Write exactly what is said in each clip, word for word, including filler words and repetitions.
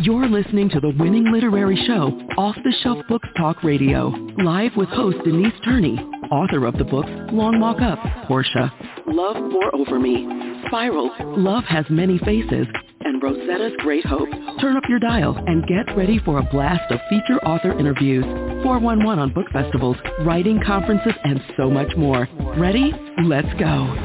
You're listening to the winning literary show, Off the Shelf Books Talk Radio, live with host Denise Turney, author of the books Long Walk-Up, Portia, Love Pour Over Me, Spiral, Love Has Many Faces, and Rosetta's Great Hope. Turn up your dial and get ready for a blast of feature author interviews, four one one on book festivals, writing conferences, and so much more. Ready? Let's go.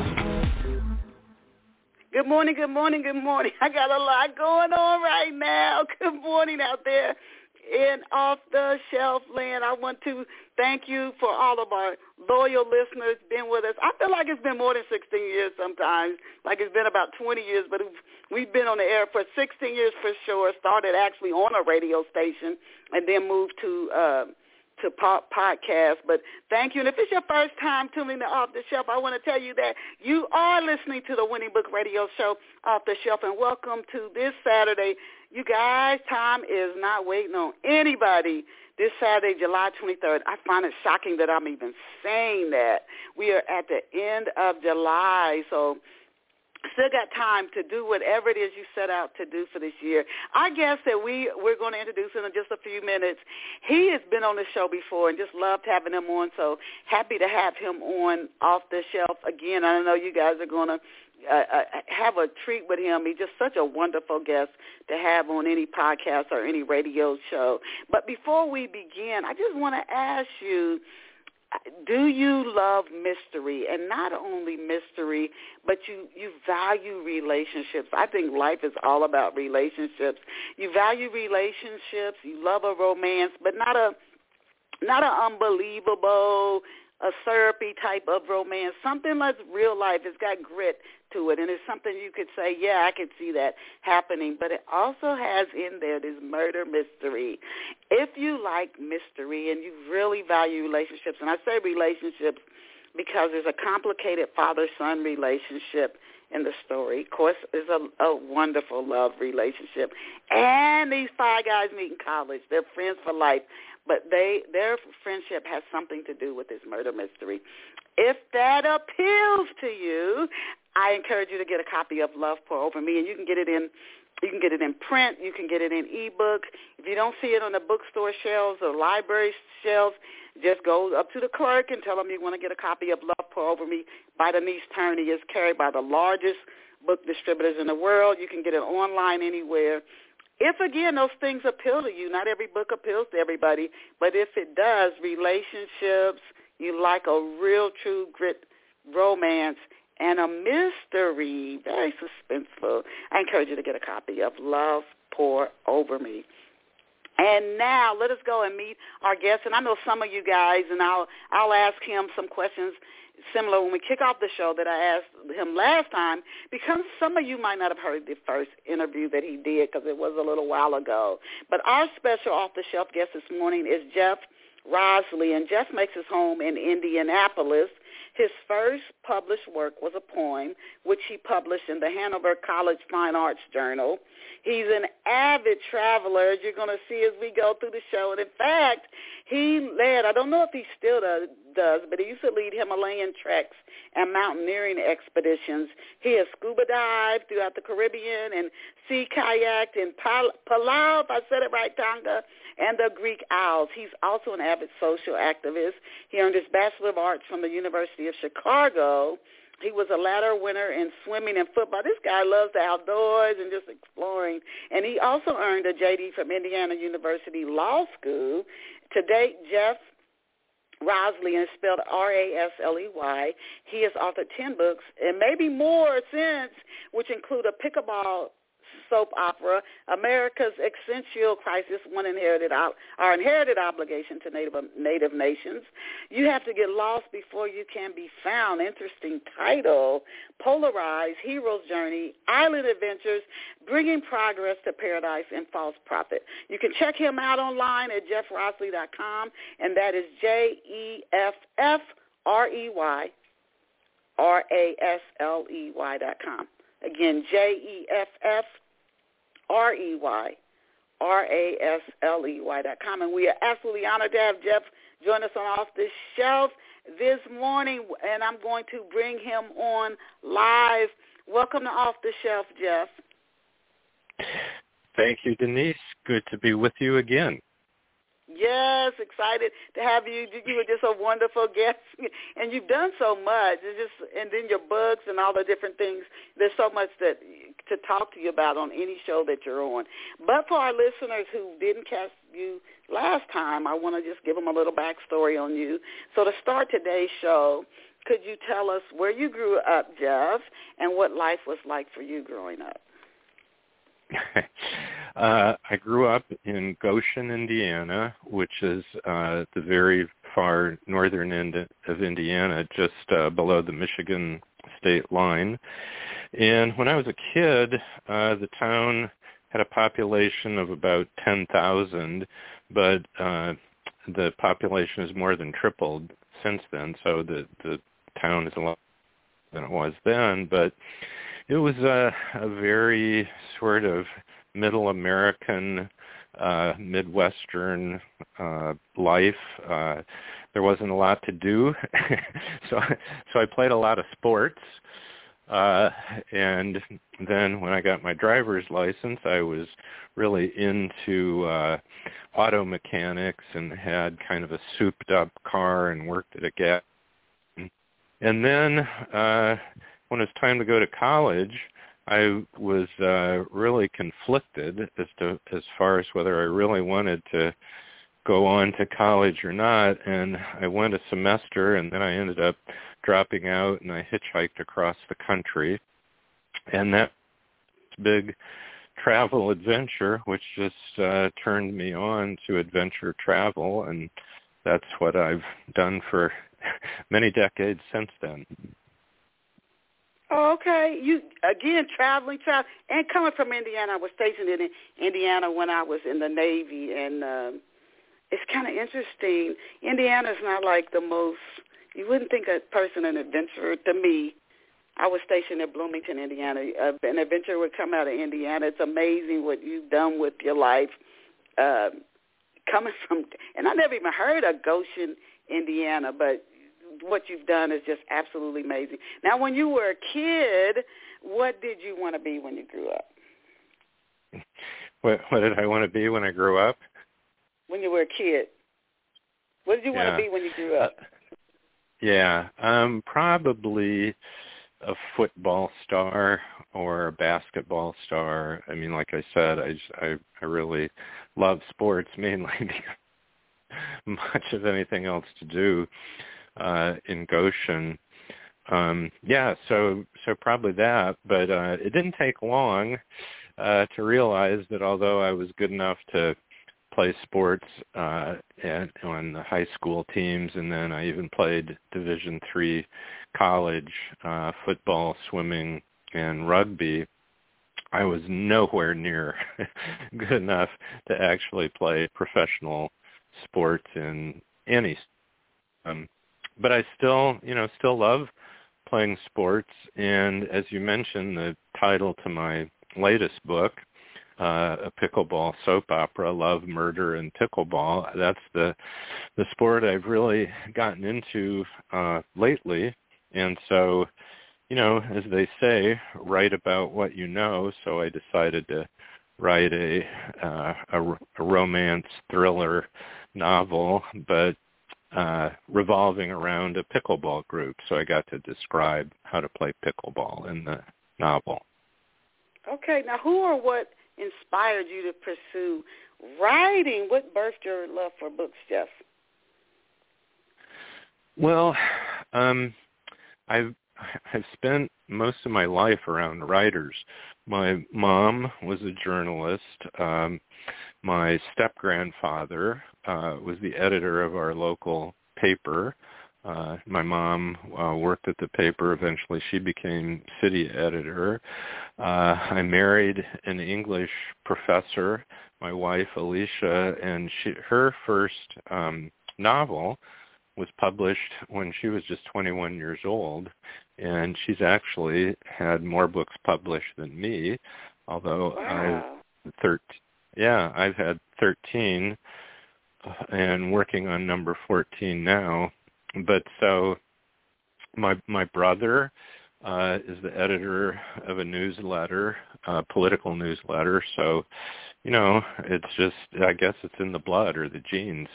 Good morning, good morning, good morning. I got a lot going on right now. Good morning out there in Off the Shelf land. I want to thank you for all of our loyal listeners been with us. I feel like it's been more than sixteen years sometimes, like it's been about twenty years, but we've been on the air for sixteen years for sure. Started actually on a radio station and then moved to uh, to pop podcast. But thank you. And if it's your first time tuning to Off the Shelf, I want to tell you that you are listening to the Winning Book Radio Show, Off the Shelf, and welcome to this Saturday. You guys, time is not waiting on anybody. This Saturday, July twenty-third, I find it shocking that I'm even saying that. We are at the end of July, so still got time to do whatever it is you set out to do for this year. Our guest that we, we're going to introduce in just a few minutes, he has been on the show before and just loved having him on, so happy to have him on Off the Shelf again. I know you guys are going to uh, uh, have a treat with him. He's just such a wonderful guest to have on any podcast or any radio show. But before we begin, I just want to ask you, do you love mystery? And not only mystery, but you, you value relationships. I think life is all about relationships. You value relationships. You love a romance, but not a not an unbelievable, a syrupy type of romance. Something that's real life. It's got grit to it, and it's something you could say, yeah, I could see that happening. But it also has in there this murder mystery. If you like mystery and you really value relationships, and I say relationships because there's a complicated father-son relationship in the story. Of course, it's a, a wonderful love relationship. And these five guys meet in college. They're friends for life. But they their friendship has something to do with this murder mystery. If that appeals to you, I encourage you to get a copy of Love Pour Over Me, and you can get it in you can get it in print, you can get it in ebook. If you don't see it on the bookstore shelves or library shelves, just go up to the clerk and tell them you want to get a copy of Love Pour Over Me by Denise Turney. It's carried by the largest book distributors in the world. You can get it online anywhere. If, again, those things appeal to you, not every book appeals to everybody, but if it does, relationships, you like a real, true grit romance, and a mystery, very suspenseful, I encourage you to get a copy of Love Pour Over Me. And now let us go and meet our guest. And I know some of you guys, and I'll I'll ask him some questions similar when we kick off the show that I asked him last time, because some of you might not have heard the first interview that he did because it was a little while ago. But our special off-the-shelf guest this morning is Jeff Rosley, and Jeff makes his home in Indianapolis. His first published work was a poem, which he published in the Hanover College Fine Arts Journal. He's an avid traveler, as you're going to see as we go through the show. And, in fact, he led, I don't know if he still does, does, but he used to lead Himalayan treks and mountaineering expeditions. He has scuba dived throughout the Caribbean and sea kayaked in Pal- Palau, if I said it right, Tonga, and the Greek Isles. He's also an avid social activist. He earned his Bachelor of Arts from the University of Chicago. He was a ladder winner in swimming and football. This guy loves the outdoors and just exploring. And he also earned a J D from Indiana University Law School. To date, Jeff Rosley, and it's spelled R A S L E Y. He has authored ten books and maybe more since, which include a pickleball soap opera, America's Existential Crisis, One Inherited, Our Inherited Obligation to Native, Native Nations. You Have to Get Lost Before You Can Be Found. Interesting title. Polarized, Hero's Journey, Island Adventures, Bringing Progress to Paradise, and False Prophet. You can check him out online at jeff rosley dot com, and that is J E F F R E Y R A S L E Y dot com. Again, J E F F R E Y R A S L E Y dot com. And we are absolutely honored to have Jeff join us on Off the Shelf this morning, and I'm going to bring him on live. Welcome to Off the Shelf, Jeff. Thank you, Denise. Good to be with you again. Yes, excited to have you. You were just a wonderful guest, and you've done so much. It's just, and then your books and all the different things. There's so much that to talk to you about on any show that you're on. But for our listeners who didn't catch you last time, I want to just give them a little backstory on you. So to start today's show, could you tell us where you grew up, Jeff, and what life was like for you growing up? uh, I grew up in Goshen, Indiana, which is uh, the very far northern end of Indiana, just uh, below the Michigan state line. And when I was a kid, uh, the town had a population of about ten thousand, but uh, the population has more than tripled since then, so the, the town is a lot than it was then, but it was a, a very sort of middle American, uh, Midwestern uh, life. Uh, there wasn't a lot to do, so so I played a lot of sports. Uh, and then when I got my driver's license, I was really into uh, auto mechanics and had kind of a souped-up car and worked at a gas. And then uh, when it was time to go to college, I was uh, really conflicted as to as far as whether I really wanted to go on to college or not. And I went a semester, and then I ended up dropping out, and I hitchhiked across the country. And that big travel adventure, which just uh, turned me on to adventure travel, and that's what I've done for many decades since then. Oh, okay. You again traveling, travel, and coming from Indiana. I was stationed in Indiana when I was in the Navy, and um, it's kind of interesting. Indiana's not like the most. You wouldn't think a person an adventurer. To me, I was stationed in Bloomington, Indiana. Uh, an adventurer would come out of Indiana. It's amazing what you've done with your life, uh, coming from. And I never even heard of Goshen, Indiana, but what you've done is just absolutely amazing. Now, when you were a kid, what did you want to be when you grew up? What, what did I want to be when I grew up? When you were a kid. What did you yeah. want to be when you grew up? Uh, yeah, um, probably a football star or a basketball star. I mean, like I said, I, just, I, I really love sports, mainly because much of anything else to do uh, in Goshen. Um, yeah, so so probably that, but uh, it didn't take long uh, to realize that although I was good enough to play sports uh, at, on the high school teams, and then I even played Division three college uh, football, swimming, and rugby, I was nowhere near good enough to actually play professional sports in any. Um, but I still, you know, still love playing sports. And as you mentioned, the title to my latest book, uh, a pickleball soap opera, Love, Murder, and Pickleball. That's the the sport I've really gotten into uh, lately. And so, you know, as they say, write about what you know. So I decided to write a uh, a, a romance thriller novel, but uh, revolving around a pickleball group. So I got to describe how to play pickleball in the novel. Okay. Now, who or what inspired you to pursue writing? What birthed your love for books, Jeff? Well, um, I've I've spent most of my life around writers. My mom was a journalist. Um, my step-grandfather uh, was the editor of our local paper. Uh, my mom uh, worked at the paper. Eventually, she became city editor. Uh, I married an English professor, my wife, Alicia, and she, her first um, novel was published when she was just twenty-one years old, and she's actually had more books published than me, although wow. I've thirteen. Yeah, I've had thirteen, and working on number fourteen now. But so, my my brother uh, is the editor of a newsletter uh, political newsletter. So, you know, it's just, I guess it's in the blood or the genes.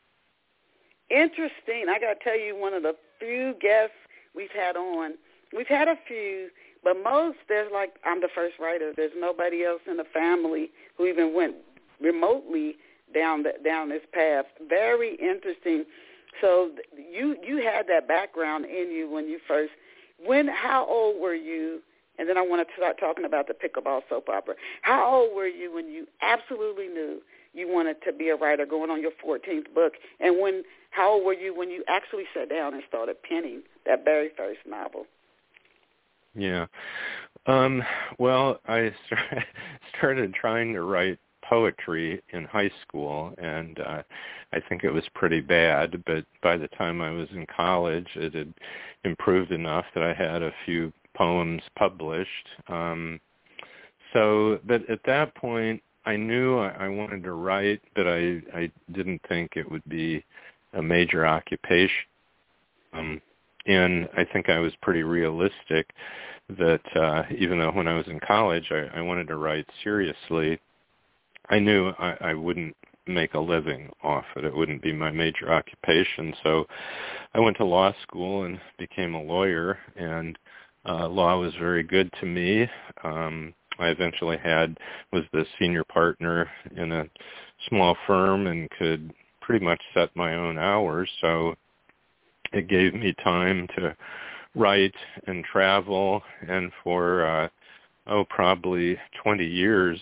Interesting. I got to tell you, one of the few guests we've had on, we've had a few, but most, there's like, I'm the first writer. There's nobody else in the family who even went remotely down the, down this path. Very interesting. So you you had that background in you when you first, when, how old were you? And then I want to start talking about the pickleball soap opera. How old were you when you absolutely knew you wanted to be a writer, going on your fourteenth book? And when, how old were you when you actually sat down and started penning that very first novel? Yeah. Um, well, I started trying to write poetry in high school, and uh, I think it was pretty bad, but by the time I was in college, it had improved enough that I had a few poems published. Um, so, but at that point, I knew I, I wanted to write, but I, I didn't think it would be a major occupation. Um, and I think I was pretty realistic that uh, even though when I was in college, I, I wanted to write seriously, I knew I, I wouldn't make a living off it. It wouldn't be my major occupation. So I went to law school and became a lawyer, and uh, law was very good to me. Um, I eventually had, was the senior partner in a small firm and could pretty much set my own hours. So it gave me time to write and travel, and for, uh, oh, probably twenty years,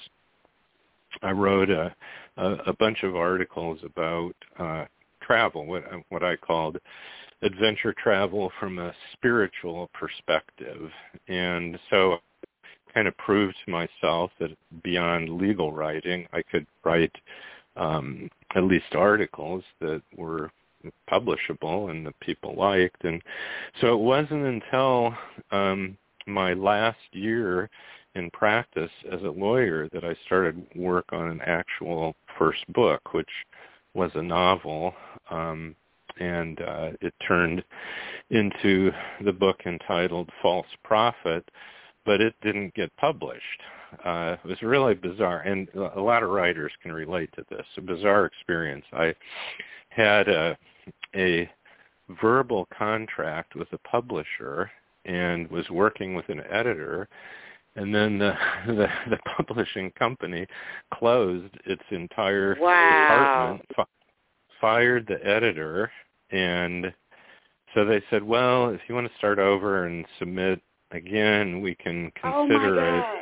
I wrote a, a, a bunch of articles about uh, travel, what, what I called adventure travel from a spiritual perspective. And so I kind of proved to myself that beyond legal writing, I could write um, at least articles that were publishable and that people liked. And so it wasn't until um, my last year in practice as a lawyer that I started work on an actual first book, which was a novel, um, and uh, it turned into the book entitled False Prophet, but it didn't get published. Uh, it was really bizarre, and a lot of writers can relate to this, a bizarre experience. I had a, a verbal contract with a publisher and was working with an editor, and then the, the the publishing company closed its entire wow. department, fi- fired the editor, and so they said, well, if you want to start over and submit again, we can consider oh it.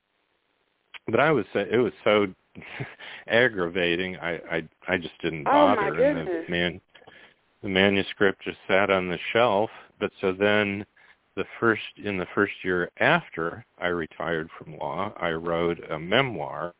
But I was it was so aggravating. I, I I just didn't bother. Oh my goodness. And the man the manuscript just sat on the shelf. But so then the first in the first year after I retired from law, I wrote a memoir,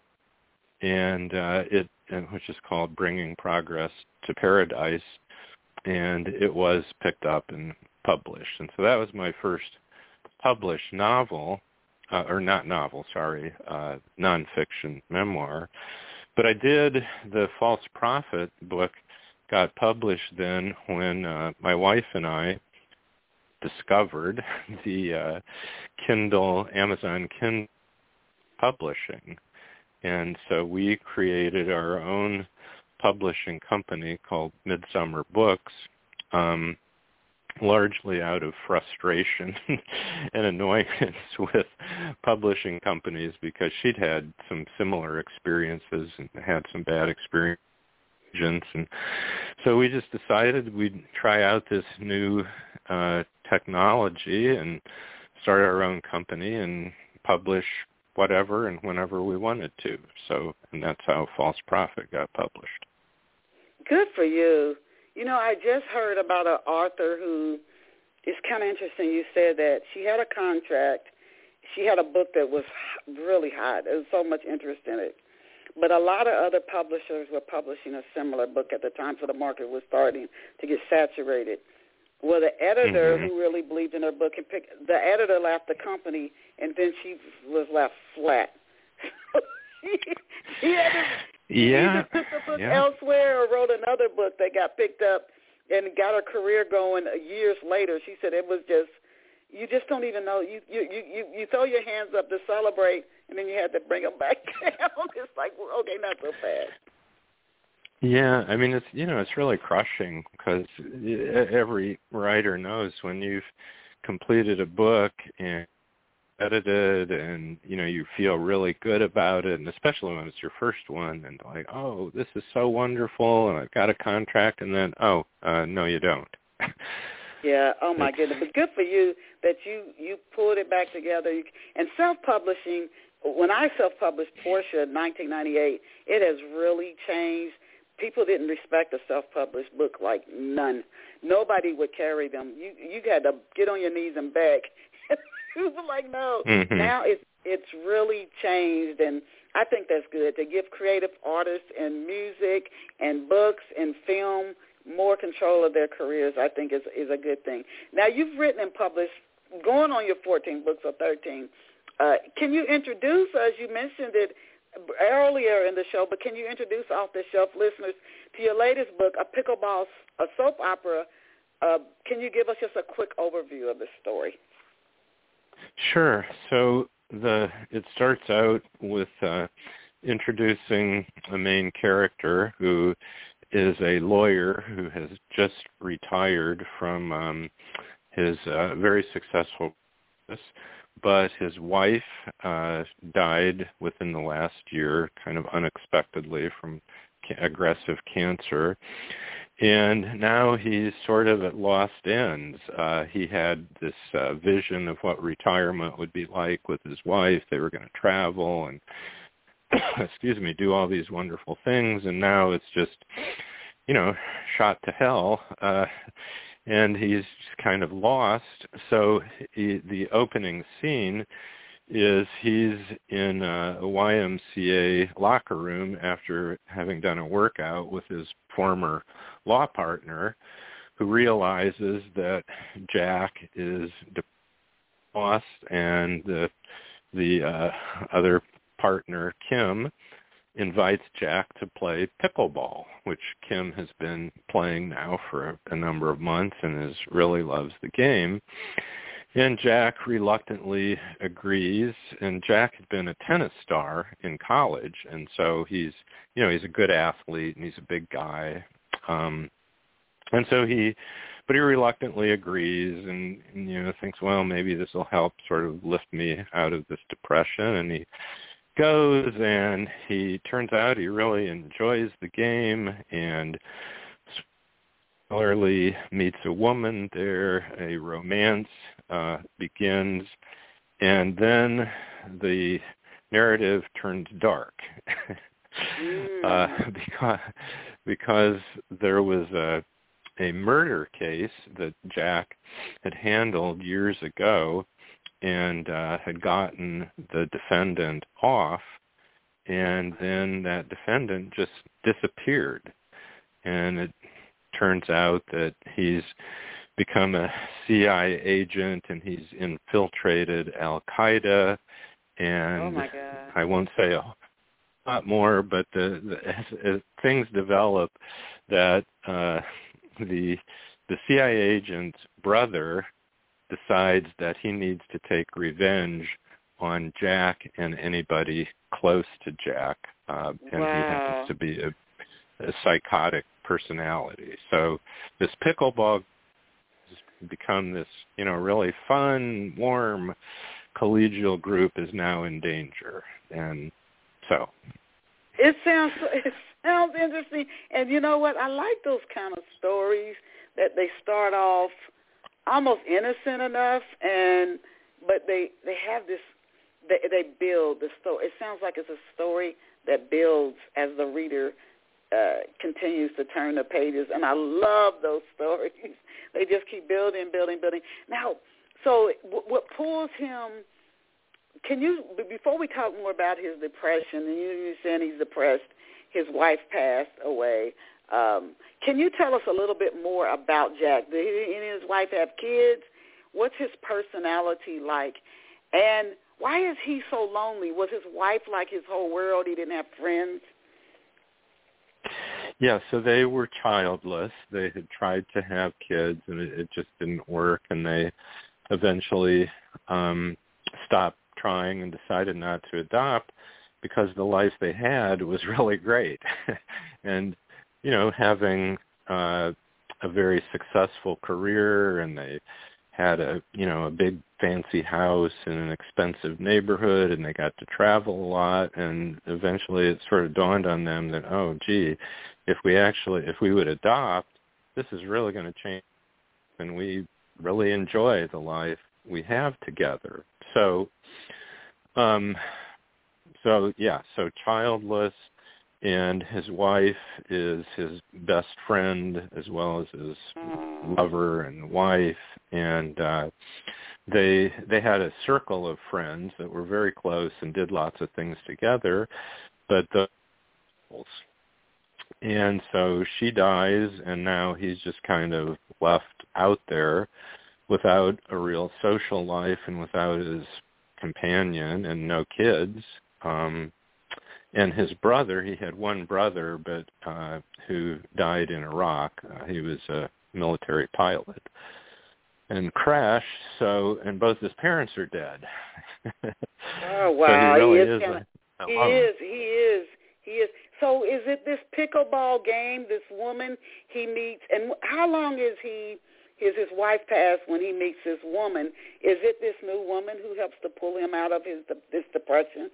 and uh, it which is called Bringing Progress to Paradise, and it was picked up and published. And so that was my first published novel, uh, or not novel, sorry, uh, nonfiction memoir. But I did, the False Prophet book got published then when uh, my wife and I discovered the uh, Kindle, Amazon Kindle publishing. And so we created our own publishing company called Midsummer Books, um, largely out of frustration and annoyance with publishing companies, because she'd had some similar experiences and had some bad experiences. And so we just decided we'd try out this new uh, technology and start our own company and publish whatever and whenever we wanted to. So, and that's how False Prophet got published. Good for you. You know, I just heard about an author who, it's kind of interesting. You said that she had a contract. She had a book that was really hot. There was so much interest in it. But a lot of other publishers were publishing a similar book at the time, so the market was starting to get saturated. Well, the editor mm-hmm. who really believed in her book, and picked, the editor left the company, and then she was left flat. she, she had to, yeah. She either took the book yeah. elsewhere or wrote another book that got picked up and got her career going years later. She said it was just, you just don't even know. You you you, you throw your hands up to celebrate, and then you had to bring them back down. It's like, well, okay, not so fast. Yeah, I mean, it's you know, it's really crushing because every writer knows when you've completed a book and edited and, you know, you feel really good about it, and especially when it's your first one, and like, oh, this is so wonderful, and I've got a contract, and then, oh, uh, no, you don't. Yeah, oh, my it's, goodness. But good for you that you, you pulled it back together. And self-publishing, when I self-published Portia in nineteen ninety-eight, it has really changed. People didn't respect a self-published book like none. Nobody would carry them. You you had to get on your knees and beg. It was like, no. Mm-hmm. Now it's it's really changed, and I think that's good to give creative artists in music and books and film more control of their careers. I think is is a good thing. Now you've written and published, going on your fourteen books or thirteen. Uh, can you introduce, as you mentioned it earlier in the show, but can you introduce off-the-shelf listeners to your latest book, A Pickleball, a soap opera? Uh, can you give us just a quick overview of the story? Sure. So the it starts out with uh, introducing a main character who is a lawyer who has just retired from um, his uh, very successful business, but his wife uh, died within the last year, kind of unexpectedly from ca- aggressive cancer. And now he's sort of at lost ends. Uh, he had this uh, vision of what retirement would be like with his wife. They were going to travel and, excuse me, do all these wonderful things. And now it's just, you know, shot to hell. Uh, and he's kind of lost. So he, the opening scene is he's in a Y M C A locker room after having done a workout with his former law partner, who realizes that Jack is lost, and the the uh, other partner, Kim, invites Jack to play pickleball, which Kim has been playing now for a, a number of months and is really loves the game. And Jack reluctantly agrees, and Jack had been a tennis star in college, and so he's, you know, he's a good athlete, and he's a big guy. Um, and so he, but he reluctantly agrees and, and, you know, thinks, well, maybe this will help sort of lift me out of this depression, and he goes, and he turns out he really enjoys the game, and similarly meets a woman there, a romance uh, begins, and then the narrative turns dark mm. uh, because because there was a a murder case that Jack had handled years ago and uh, had gotten the defendant off, and then that defendant just disappeared, and it turns out that he's become a C I A agent and he's infiltrated Al-Qaeda, and oh my God. I won't say a lot more, but the, the, as, as things develop, that uh, the the C I A agent's brother decides that he needs to take revenge on Jack and anybody close to Jack, uh, and wow. he happens to be a, a psychotic personality. So this pickleball has become this, you know, really fun, warm, collegial group is now in danger. And so it sounds it sounds interesting. And you know what? I like those kind of stories that they start off almost innocent enough, and but they they have this they they build the story. It sounds like it's a story that builds as the reader Uh, continues to turn the pages, and I love those stories. They just keep building, building, building. Now, so w- what pulls him, can you, before we talk more about his depression, and you, you're saying he's depressed, his wife passed away, um, can you tell us a little bit more about Jack? Did he and his wife have kids? What's his personality like? And why is he so lonely? Was his wife like his whole world? He didn't have friends? Yeah, so they were childless. They had tried to have kids, and it, it just didn't work, and they eventually um, stopped trying and decided not to adopt because the life they had was really great. And, you know, having uh, a very successful career, and they had a, you know, a big fancy house in an expensive neighborhood, and they got to travel a lot, and eventually it sort of dawned on them that, oh, gee, if we actually, if we would adopt, this is really going to change, and we really enjoy the life we have together. So, um, so yeah, so childless, and his wife is his best friend as well as his lover and wife, and uh, they they had a circle of friends that were very close and did lots of things together, but the and so she dies, and now he's just kind of left out there without a real social life and without his companion and no kids. Um, and his brother, he had one brother, but uh, who died in Iraq. Uh, he was a military pilot and crashed. So, and both his parents are dead. Oh wow! So he really he is. is. Kinda, a, he is. He is. He is. So, is it this pickleball game? This woman he meets, and how long is he? Is his wife passed when he meets this woman? Is it this new woman who helps to pull him out of his this depression?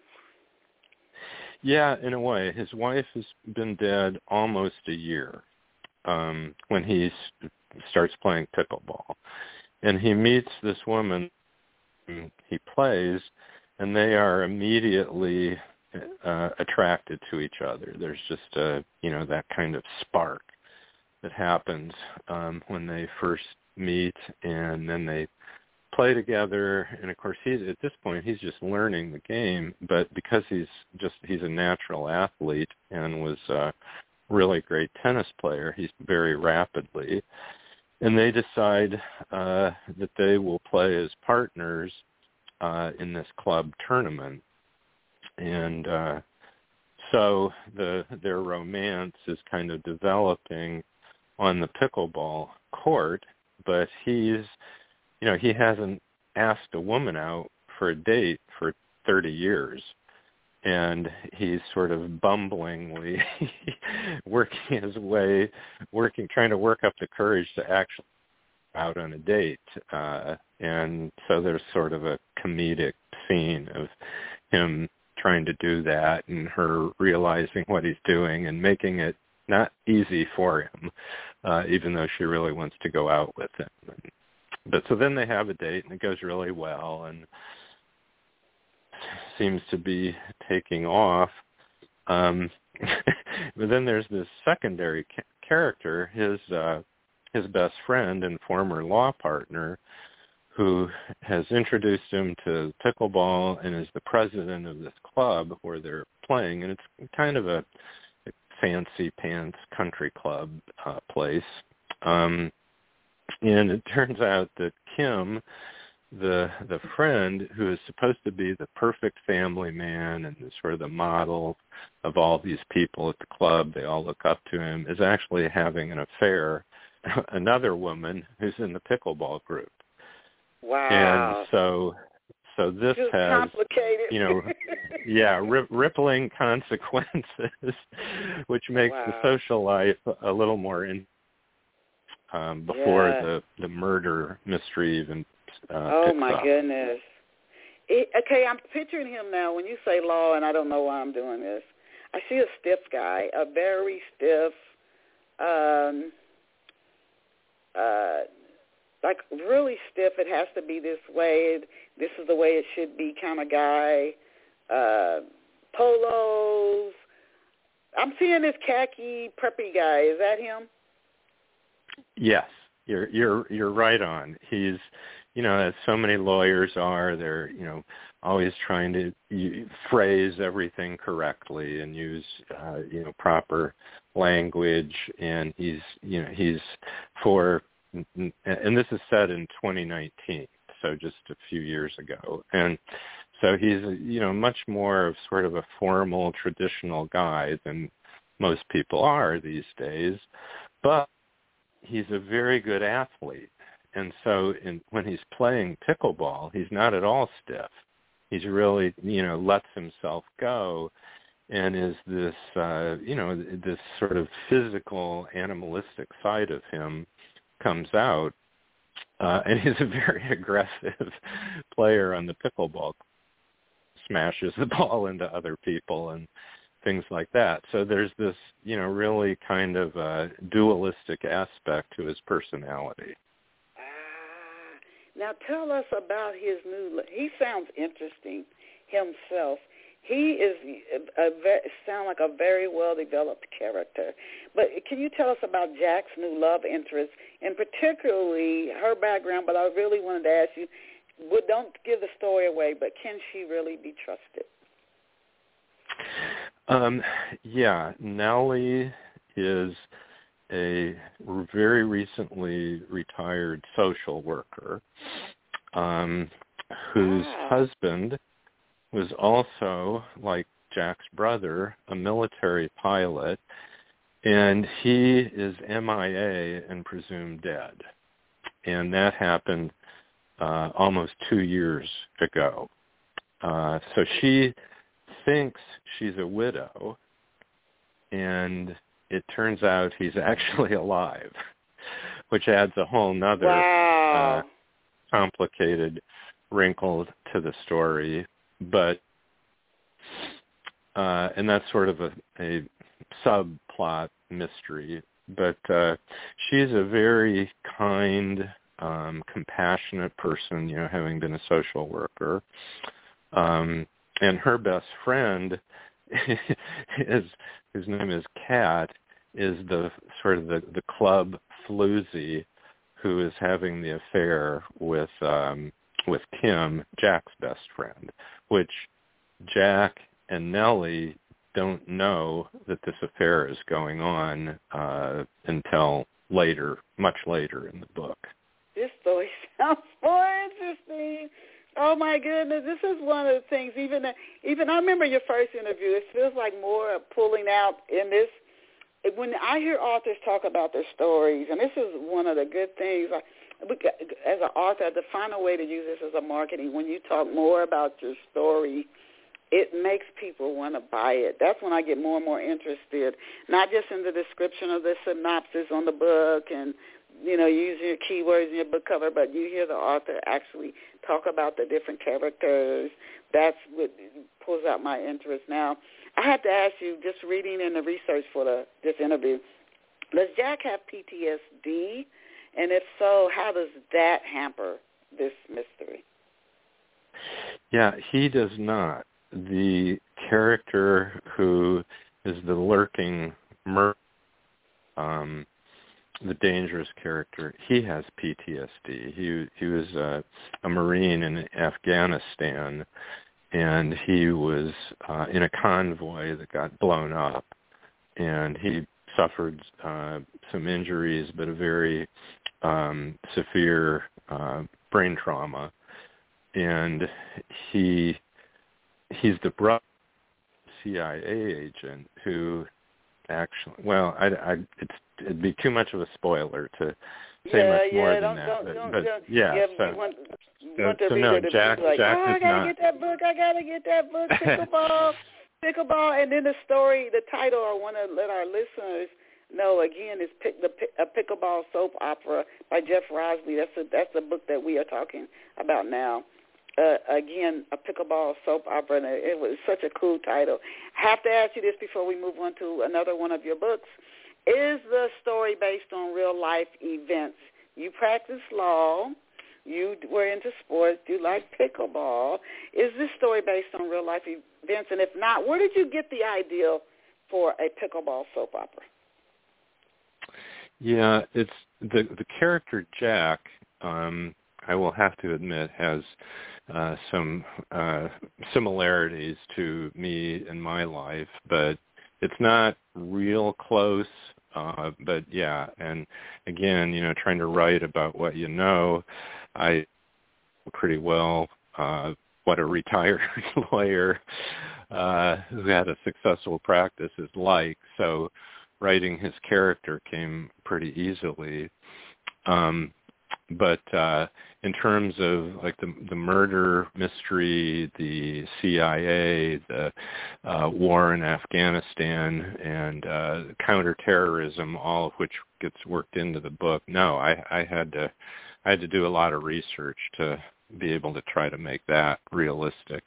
Yeah, in a way. His wife has been dead almost a year um, when he starts playing pickleball. And he meets this woman he plays, and they are immediately uh, attracted to each other. There's just a, you know, that kind of spark that happens um, when they first meet, and then they play together. And of course, he's at this point he's just learning the game, but because he's just he's a natural athlete and was a really great tennis player, he's very rapidly. And they decide uh, that they will play as partners uh, in this club tournament, and uh, so the their romance is kind of developing on the pickleball court. But he's, you know, he hasn't asked a woman out for a date for thirty years. And he's sort of bumblingly working his way, working, trying to work up the courage to actually go out on a date. Uh, and so there's sort of a comedic scene of him trying to do that and her realizing what he's doing and making it not easy for him, uh, even though she really wants to go out with him. And, but so then they have a date, and it goes really well, and seems to be taking off. Um, but then there's this secondary ca- character, his uh, his best friend and former law partner, who has introduced him to pickleball and is the president of this club where they're playing, and it's kind of a fancy pants country club uh, place. Um, and it turns out that Kim, the the friend who is supposed to be the perfect family man and sort of the model of all these people at the club, they all look up to him, is actually having an affair, another woman who's in the pickleball group. Wow. And so so this Just has, complicated. you know, yeah, ri- rippling consequences, which makes wow. the social life a little more in um, before yeah. the, the murder mystery even uh, Oh, picks my up. goodness. It, okay, I'm picturing him now. When you say law, and I don't know why I'm doing this, I see a stiff guy, a very stiff, um, uh, like really stiff. It has to be this way. This is the way it should be kind of guy. Uh, polos. I'm seeing this khaki preppy guy. Is that him? Yes, you're you're you're right on. He's, you know, as so many lawyers are, they're, you know, always trying to you, phrase everything correctly and use, uh, you know, proper language. And he's, you know, he's for, and this is said in twenty nineteen, so just a few years ago. And so he's, you know, much more of sort of a formal, traditional guy than most people are these days. But he's a very good athlete. And so in, when he's playing pickleball, he's not at all stiff. he's really, you know, lets himself go, and is this, uh, you know, this sort of physical, animalistic side of him comes out, uh, and he's a very aggressive player on the pickleball, smashes the ball into other people and things like that. So there's this, you know, really kind of uh, dualistic aspect to his personality. Ah, now tell us about his new. He sounds interesting himself. He is a, a very, sound like a very well developed character. But can you tell us about Jack's new love interest, and particularly her background? But I really wanted to ask you, well, don't give the story away, but can she really be trusted? Um, yeah, Nellie is a very recently retired social worker um, whose wow. husband was also, like Jack's brother, a military pilot, and he is M I A and presumed dead. And that happened uh, almost two years ago. Uh, so she thinks she's a widow, and it turns out he's actually alive, which adds a whole nother wow. uh, complicated wrinkle to the story. But uh, and that's sort of a, a subplot mystery. But uh, she's a very kind, um, compassionate person, you know, having been a social worker. Um, and her best friend, is, whose name is Kat, is the sort of the, the club floozy who is having the affair with um, with Kim, Jack's best friend, which Jack and Nellie don't know that this affair is going on uh, until later, much later in the book. This story sounds more interesting. Oh my goodness, this is one of the things. Even even I remember your first interview. It feels like more pulling out in this. When I hear authors talk about their stories, and this is one of the good things. I, as an author, to find a way to use this as a marketing. When you talk more about your story, it makes people want to buy it. That's when I get more and more interested, not just in the description of the synopsis on the book and, you know, using your keywords in your book cover, but you hear the author actually talk about the different characters. That's what pulls out my interest. Now, I have to ask you, just reading in the research for the, this interview, does Jack have P T S D? And if so, how does that hamper this mystery? Yeah, he does not. The character who is the lurking murderer, um, the dangerous character, he has P T S D. He he was a, a Marine in Afghanistan, and he was uh, in a convoy that got blown up, and he suffered uh, some injuries, but a very um, severe uh, brain trauma, and he he's the brother of a C I A agent who actually, well, I, I, it's, it'd be too much of a spoiler to say yeah, much yeah, more don't, than that. don't, but, don't, but don't, yeah, yeah, so, you want, so, want the so reader no, to Jack, be like, Jack oh, I is gotta not. get that book, I gotta get that book, Pickleball, Pickleball, and then the story, the title, I want to let our listeners know again is pick, the a Pickleball soap opera by Jeff Rosley. That's a that's the book that we are talking about now. Uh, again, a Pickleball soap opera, and it was such a cool title. I have to ask you this before we move on to another one of your books. Is the story based on real-life events? You practice law. You were into sports. You like pickleball. Is this story based on real-life events? And if not, where did you get the idea for a pickleball soap opera? Yeah, it's the the character Jack, um, I will have to admit, has uh, some uh, similarities to me in my life, but it's not real close. Uh, but yeah, and again, you know, trying to write about what you know, I know pretty well uh, what a retired lawyer uh, who had a successful practice is like. So writing his character came pretty easily. Um, but uh, in terms of like the the murder mystery, the C I A, the uh, war in Afghanistan, and uh, counterterrorism, all of which gets worked into the book. No, I, I had to I had to do a lot of research to be able to try to make that realistic.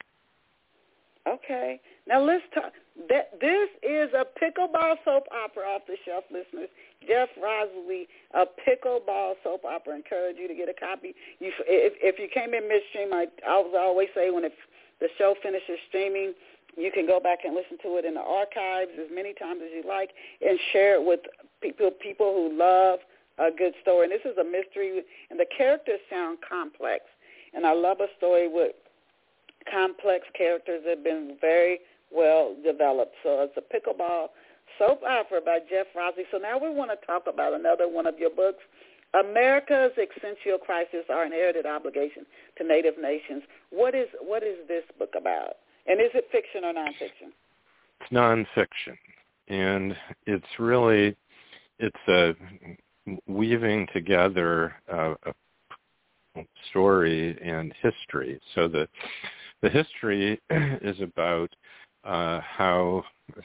Okay. Now let's talk. That this is a pickleball soap opera off the shelf, listeners. Jeff Risley, a pickleball soap opera. Encourage you to get a copy. You, if, if you came in midstream, I, I always say when if the show finishes streaming, you can go back and listen to it in the archives as many times as you like, and share it with people people who love a good story. And this is a mystery, and the characters sound complex. And I love a story with complex characters that have been very well developed. So it's a pickleball soap opera by Jeff Risley. So now we want to talk about another one of your books, America's Existential Crisis, Our Inherited Obligation to Native Nations. What is what is this book about? And is it fiction or nonfiction? It's nonfiction, and it's really it's a weaving together uh, a story and history. So the the history is about uh, how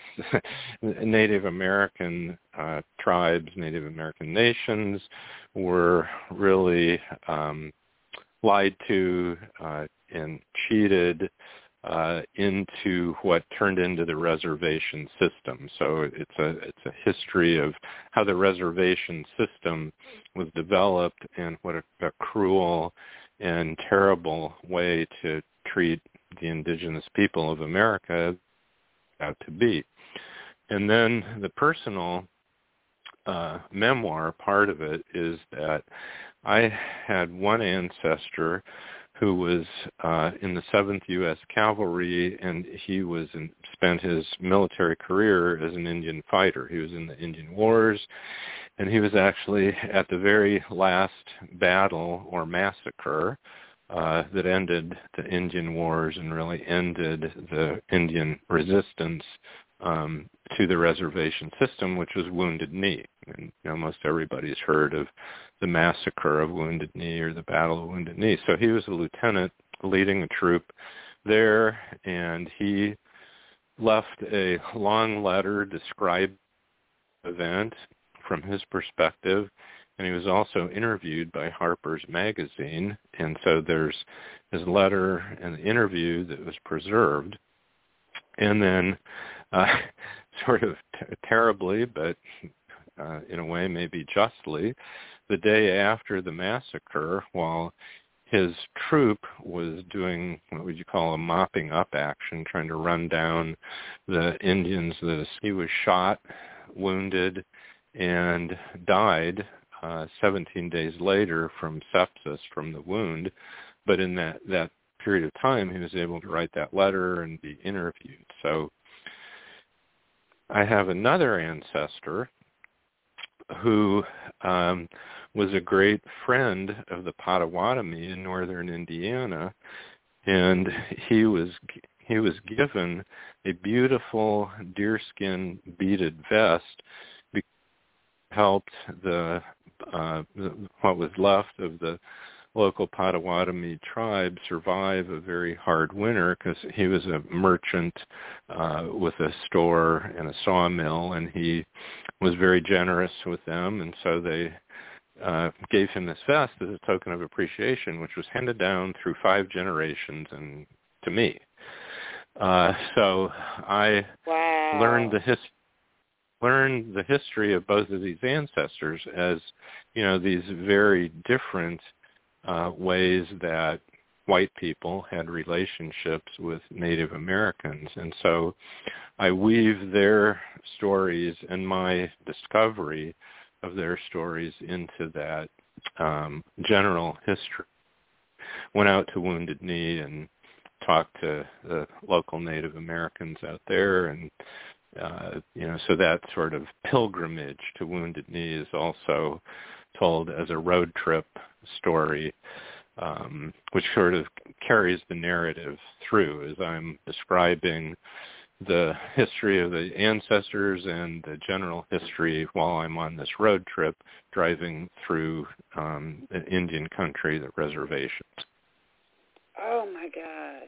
Native American uh, tribes, Native American nations were really um, lied to uh, and cheated uh, into what turned into the reservation system. So it's a it's a history of how the reservation system was developed and what a, a cruel and terrible way to treat the indigenous people of America out to be. And then the personal uh, memoir part of it is that I had one ancestor who was uh, in the seventh U S Cavalry, and he was in, spent his military career as an Indian fighter. He was in the Indian Wars, and he was actually at the very last battle or massacre uh, that ended the Indian Wars and really ended the Indian resistance um, to the reservation system, which was Wounded Knee. And you know, most everybody's heard of the massacre of Wounded Knee or the Battle of Wounded Knee. So he was a lieutenant leading a troop there, and he left a long letter describing the event from his perspective, and he was also interviewed by Harper's Magazine. And so there's his letter and the interview that was preserved. And then uh, sort of t- terribly, but uh, in a way maybe justly, the day after the massacre, while his troop was doing what would you call a mopping up action, trying to run down the Indians, that he was shot, wounded, and died uh, seventeen days later from sepsis from the wound. But in that, that period of time, he was able to write that letter and be interviewed. So I have another ancestor who um, was a great friend of the Potawatomi in northern Indiana, and he was he was given a beautiful deerskin beaded vest because it helped the, uh, the what was left of the local Potawatomi tribe survive a very hard winter, because he was a merchant uh, with a store and a sawmill, and he was very generous with them, and so they uh, gave him this vest as a token of appreciation, which was handed down through five generations and to me. Uh, so I wow. learned the his learned the history of both of these ancestors as, you know, these very different Uh, ways that white people had relationships with Native Americans. And so I weave their stories and my discovery of their stories into that um, general history. Went out to Wounded Knee and talked to the local Native Americans out there, and uh, you know, so that sort of pilgrimage to Wounded Knee is also told as a road trip story, um, which sort of carries the narrative through as I'm describing the history of the ancestors and the general history while I'm on this road trip driving through um, Indian country, the reservations. Oh my gosh,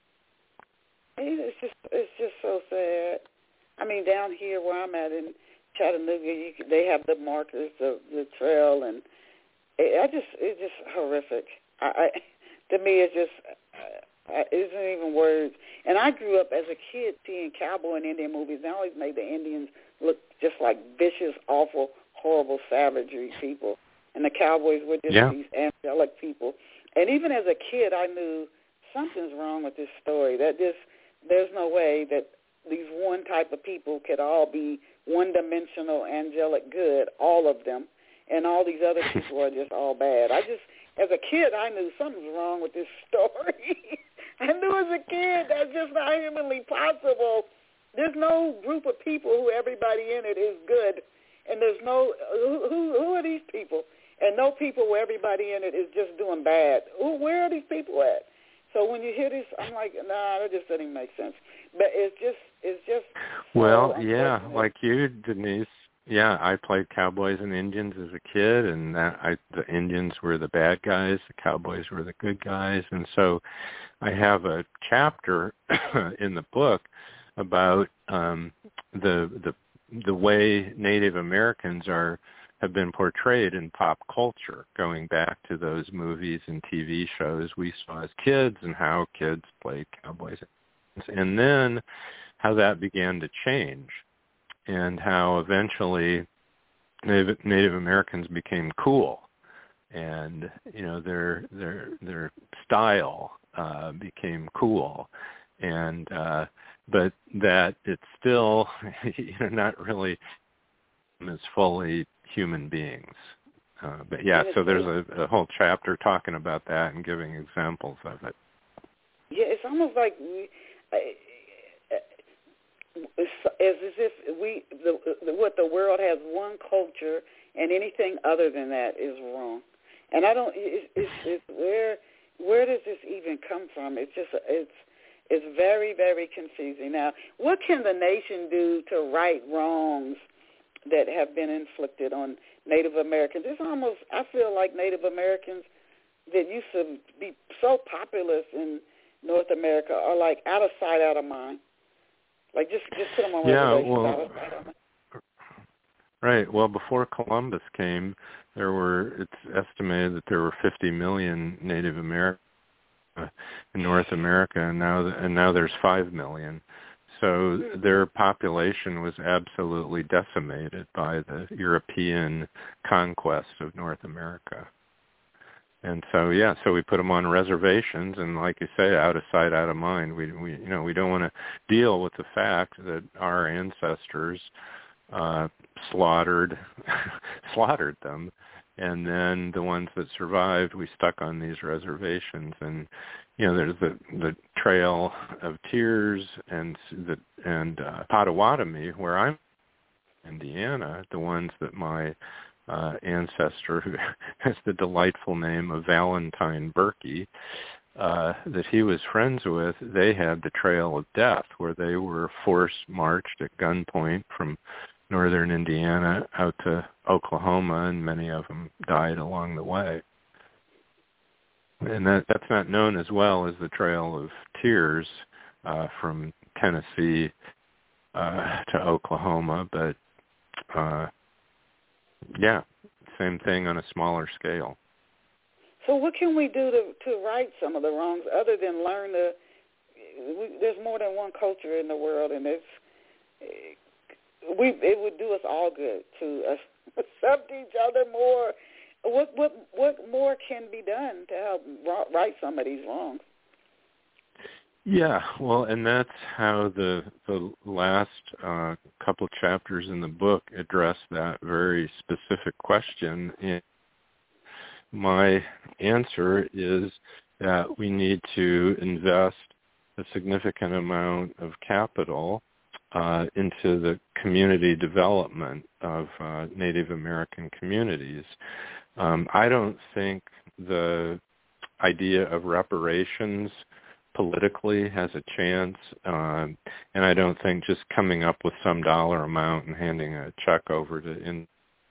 it's just it's just so sad. I mean, down here where I'm at in Chattanooga, you can, they have the markers, the the trail, and it, I just it's just horrific. I, I to me, it's just. Uh, Uh, it isn't even words. And I grew up as a kid seeing cowboy and Indian movies. They always made the Indians look just like vicious, awful, horrible, savagery people. And the cowboys were just yeah. these angelic people. And even as a kid, I knew something's wrong with this story. That just, there's no way that these one type of people could all be one-dimensional, angelic good, all of them. And all these other people are just all bad. I just, as a kid, I knew something's wrong with this story. I knew as a kid that's just not humanly possible. There's no group of people who everybody in it is good, and there's no who who, who are these people? And no people where everybody in it is just doing bad. Who, where are these people at? So when you hear this, I'm like, nah, that just doesn't make sense. But it's just it's just well, so yeah, like you, Denise. Yeah, I played cowboys and Indians as a kid, and that I, the Indians were the bad guys, the cowboys were the good guys, and so I have a chapter in the book about um, the the the way Native Americans are have been portrayed in pop culture, going back to those movies and T V shows we saw as kids, and how kids played cowboys, and then how that began to change. And how eventually Native, Native Americans became cool, and you know their their their style uh, became cool, and uh, but that it's still you know not really as fully human beings. Uh, but yeah, so there's a, a whole chapter talking about that and giving examples of it. Yeah, it's almost like we. I, It's as if we, the, the, what the world has one culture, and anything other than that is wrong. And I don't. It's, it's, it's where where does this even come from? It's just it's it's very very confusing. Now, what can the nation do to right wrongs that have been inflicted on Native Americans? It's almost I feel like Native Americans that used to be so populous in North America are like out of sight, out of mind. Like, just, just put them on yeah, reservations. well, right. Well, before Columbus came, there were, it's estimated that there were fifty million Native Americans in North America, and now, and now there's five million. So their population was absolutely decimated by the European conquest of North America. And so, yeah, so we put them on reservations, and like you say, out of sight, out of mind. We, we you know, we don't want to deal with the fact that our ancestors uh, slaughtered, slaughtered them, and then the ones that survived, we stuck on these reservations. And you know, there's the the Trail of Tears and the and uh, Potawatomi, where I'm in Indiana, the ones that my Uh, ancestor, who has the delightful name of Valentine Berkey, uh, that he was friends with, they had the Trail of Death, where they were forced marched at gunpoint from northern Indiana out to Oklahoma, and many of them died along the way. And that, that's not known as well as the Trail of Tears uh, from Tennessee uh, to Oklahoma, but uh, yeah, same thing on a smaller scale. So what can we do to, to right some of the wrongs other than learn the, we, there's more than one culture in the world, and it's, we, it would do us all good to accept each other more. What, what, what more can be done to help right some of these wrongs? Yeah, well, and that's how the the last uh, couple of chapters in the book address that very specific question. And my answer is that we need to invest a significant amount of capital uh, into the community development of uh, Native American communities. Um, I don't think the idea of reparations politically has a chance, um, and I don't think just coming up with some dollar amount and handing a check over to in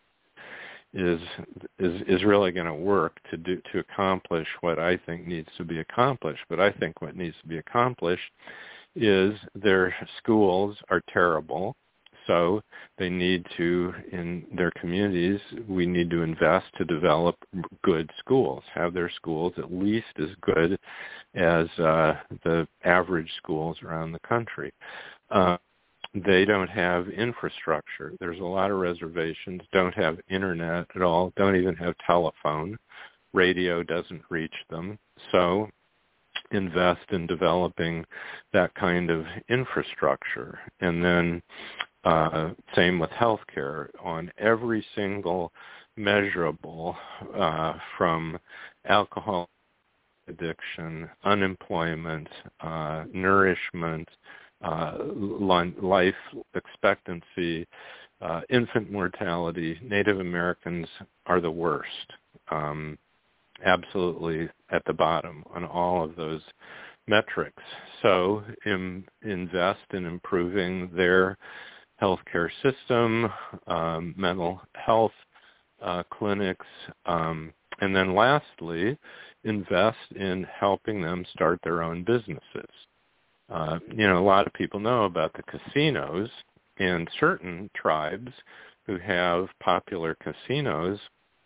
is is is really going to work to do to accomplish what I think needs to be accomplished. But I think what needs to be accomplished is their schools are terrible, so they need to, in their communities, we need to invest to develop good schools, have their schools at least as good as uh, the average schools around the country. Uh, They don't have infrastructure. There's a lot of reservations, don't have internet at all, don't even have telephone. Radio doesn't reach them. So invest in developing that kind of infrastructure. And then uh, same with healthcare. On every single measurable, uh, from alcohol addiction, unemployment, uh, nourishment, Uh, life expectancy, uh, infant mortality, Native Americans are the worst, um, absolutely at the bottom on all of those metrics. So im- invest in improving their healthcare system, um, mental health uh, clinics, um, and then lastly, invest in helping them start their own businesses. Uh, you know, a lot of people know about the casinos, and certain tribes who have popular casinos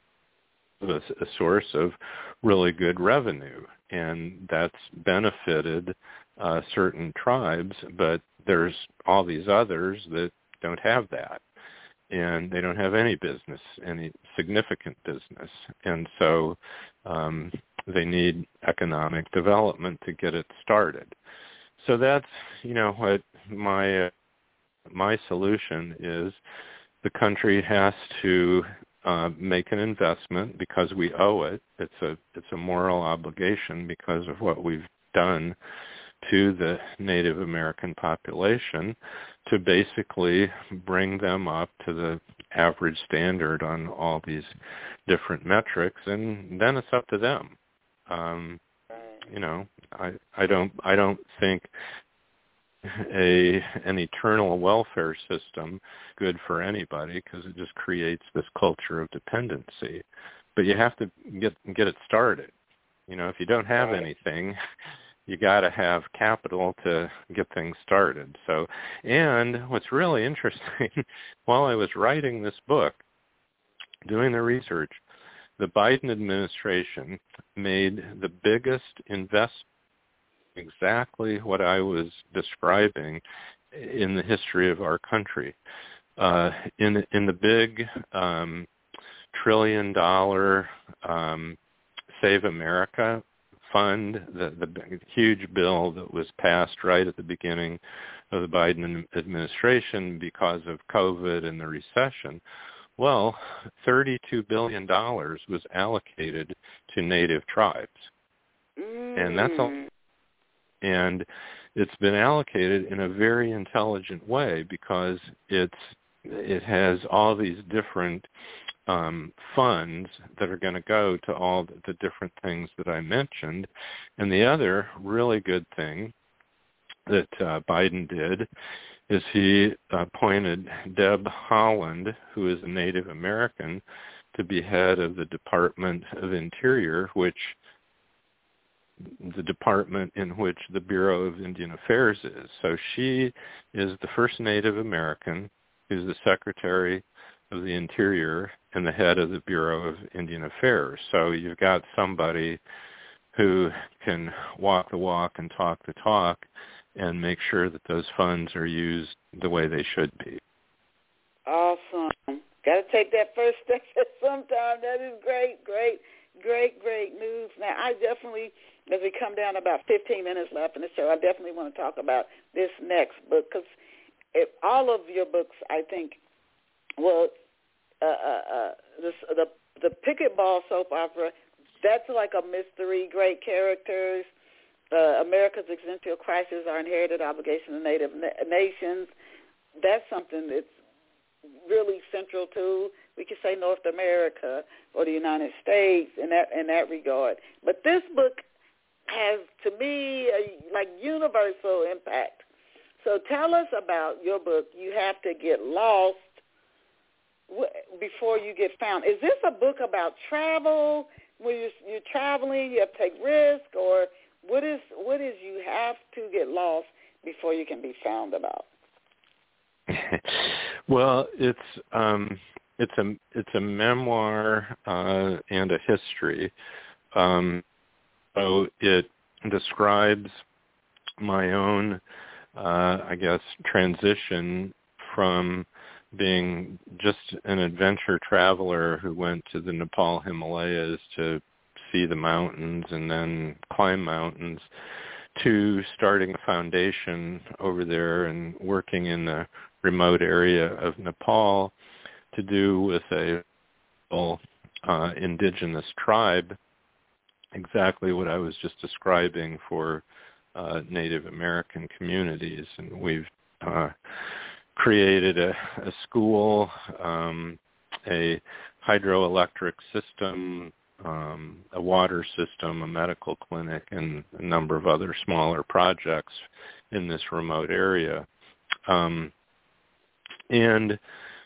a, a source of really good revenue, and that's benefited uh, certain tribes, but there's all these others that don't have that, and they don't have any business, any significant business, and so um, they need economic development to get it started. So that's, you know, what my uh, my solution is. The country has to uh, make an investment because we owe it. It's a it's a moral obligation because of what we've done to the Native American population to basically bring them up to the average standard on all these different metrics, and then it's up to them. Um, You know, I, I don't I don't think a an eternal welfare system good for anybody because it just creates this culture of dependency. But you have to get get it started. You know, if you don't have anything, you got to have capital to get things started. So, and what's really interesting, while I was writing this book, doing the research, the Biden administration made the biggest investment, exactly what I was describing, in the history of our country. Uh, in in the big um, trillion dollar um, Save America fund, the, the huge bill that was passed right at the beginning of the Biden administration because of COVID and the recession. Well, thirty-two billion dollars was allocated to Native tribes, mm. and that's all. And it's been allocated in a very intelligent way because it's it has all these different um, funds that are going to go to all the different things that I mentioned. And the other really good thing that uh, Biden did is he appointed Deb Haaland, who is a Native American, to be head of the Department of Interior, which the department in which the Bureau of Indian Affairs is. So she is the first Native American who's the Secretary of the Interior and the head of the Bureau of Indian Affairs. So you've got somebody who can walk the walk and talk the talk and make sure that those funds are used the way they should be. Awesome. Got to take that first step at some time. That is great, great, great, great news. Now, I definitely, as we come down about fifteen minutes left in the show, I definitely want to talk about this next book because all of your books, I think, well, uh, uh, uh, this, the the Pickleball soap opera, that's like a mystery, great characters. Uh, America's Existential Crisis, Our Inherited Obligation to Native na- Nations. That's something that's really central to, we could say, North America or the United States in that in that regard. But this book has, to me, a, like universal impact. So tell us about your book, You Have to Get Lost Before You Get Found. Is this a book about travel, where you're, you're traveling, you have to take risk, or what is what is You Have to Get Lost Before You Can Be Found about? Well, it's um, it's a it's a memoir uh, and a history. Um, so it describes my own, uh, I guess, transition from being just an adventure traveler who went to the Nepal Himalayas to see the mountains and then climb mountains, to starting a foundation over there and working in the remote area of Nepal to do with a uh, indigenous tribe exactly what I was just describing for uh, Native American communities. And we've uh, created a, a school, um, a hydroelectric system, um, a water system, a medical clinic, and a number of other smaller projects in this remote area. Um, and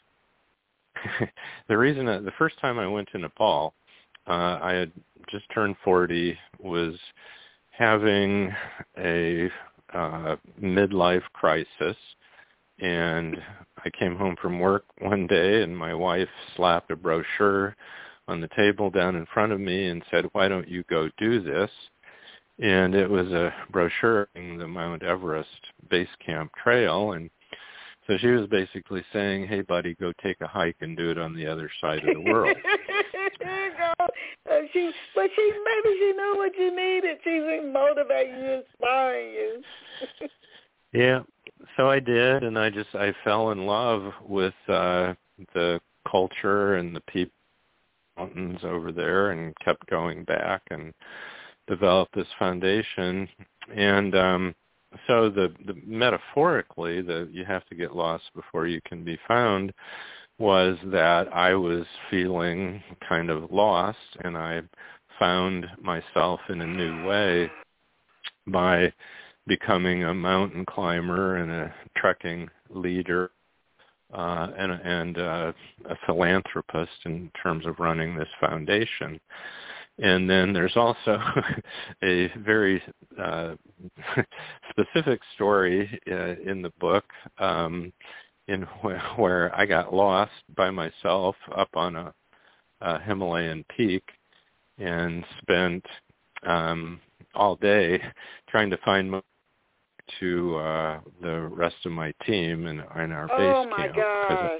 the reason that the first time I went to Nepal, uh, I had just turned forty, was having a uh, midlife crisis. And I came home from work one day, and my wife slapped a brochure on the table down in front of me and said, "Why don't you go do this?" And it was a brochure on the Mount Everest Base Camp Trail. And so she was basically saying, "Hey, buddy, go take a hike and do it on the other side of the world." uh, she, but she maybe she knew what you needed. She was motivating you, inspiring you. Yeah. So I did, and I just I fell in love with uh, the culture and the people, mountains over there, and kept going back and developed this foundation. And um, so the, the metaphorically, the you have to get lost before you can be found, was that I was feeling kind of lost, and I found myself in a new way by becoming a mountain climber and a trekking leader uh, and, and uh, a philanthropist in terms of running this foundation. And then there's also a very uh, specific story uh, in the book um, in where, where I got lost by myself up on a, a Himalayan peak and spent um, all day trying to find my to uh, the rest of my team in, in our base oh my camp. gosh!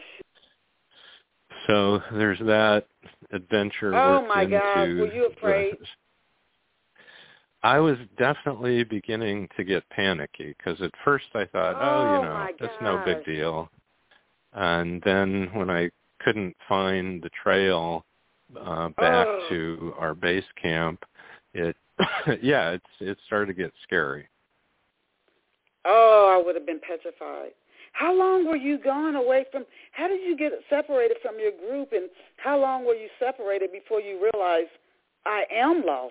So there's that adventure. Oh my into gosh! Were you afraid? The, I was definitely beginning to get panicky because at first I thought, oh, oh you know, it's no big deal. And then when I couldn't find the trail uh, back oh. to our base camp, it yeah, it's it started to get scary. Oh, I would have been petrified. How long were you gone away from, how did you get separated from your group, and how long were you separated before you realized, I am lost?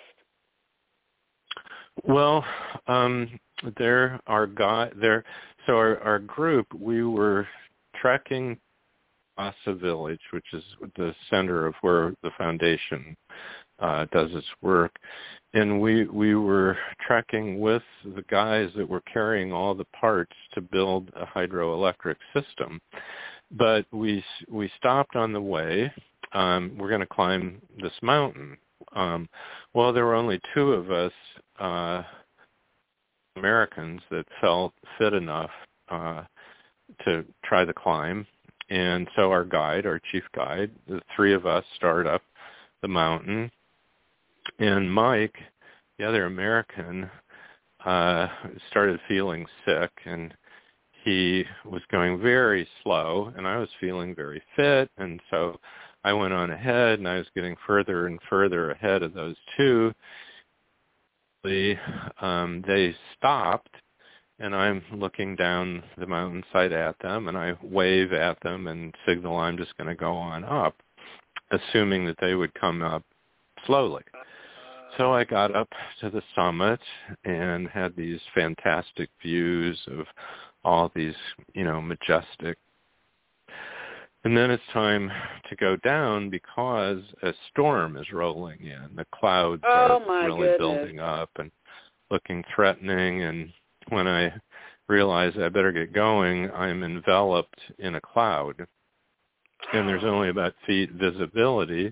Well, um, there are guy there. So our, our group, we were trekking Asa Village, which is the center of where the foundation uh, does its work. And we we were trekking with the guys that were carrying all the parts to build a hydroelectric system. But we we stopped on the way. Um, we're going to climb this mountain. Um, well, there were only two of us uh, Americans that felt fit enough uh, to try the climb. And so our guide, our chief guide, the three of us start up the mountain. And Mike, the other American, uh, started feeling sick, and he was going very slow, and I was feeling very fit. And so I went on ahead, and I was getting further and further ahead of those two. They, um, they stopped, and I'm looking down the mountainside at them, and I wave at them and signal I'm just going to go on up, assuming that they would come up slowly. so I got up to the summit and had these fantastic views of all these, you know, majestic. And then it's time to go down because a storm is rolling in. The clouds oh, are my really goodness. building up and looking threatening. And when I realize I better get going, I'm enveloped in a cloud. And there's only about feet visibility.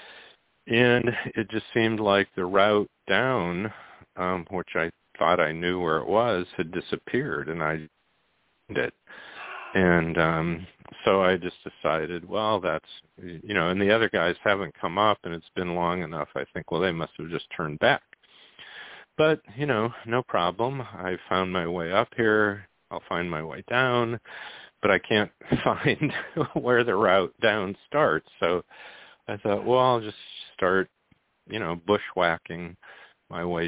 And it just seemed like the route down, um, which I thought I knew where it was, had disappeared, and I did it. And um, so I just decided, well, that's, you know, and the other guys haven't come up, and it's been long enough. I think, well, they must have just turned back. But, you know, no problem. I found my way up here. I'll find my way down. But I can't find where the route down starts. So I thought, well, I'll just start, you know, bushwhacking my way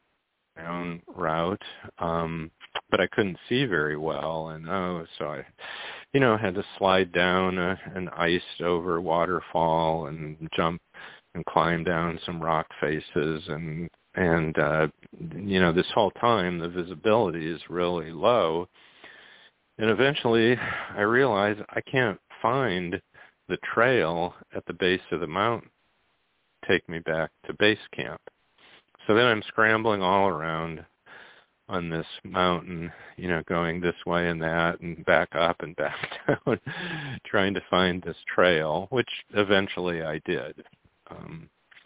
down route. Um, but I couldn't see very well. And, oh, so I, you know, had to slide down a, an iced over waterfall and jump and climb down some rock faces. And, and uh, you know, this whole time the visibility is really low. And eventually I realized I can't find the trail at the base of the mountain take me back to base camp. So then I'm scrambling all around on this mountain, you know, going this way and that and back up and back down, trying to find this trail, which eventually I did. Um,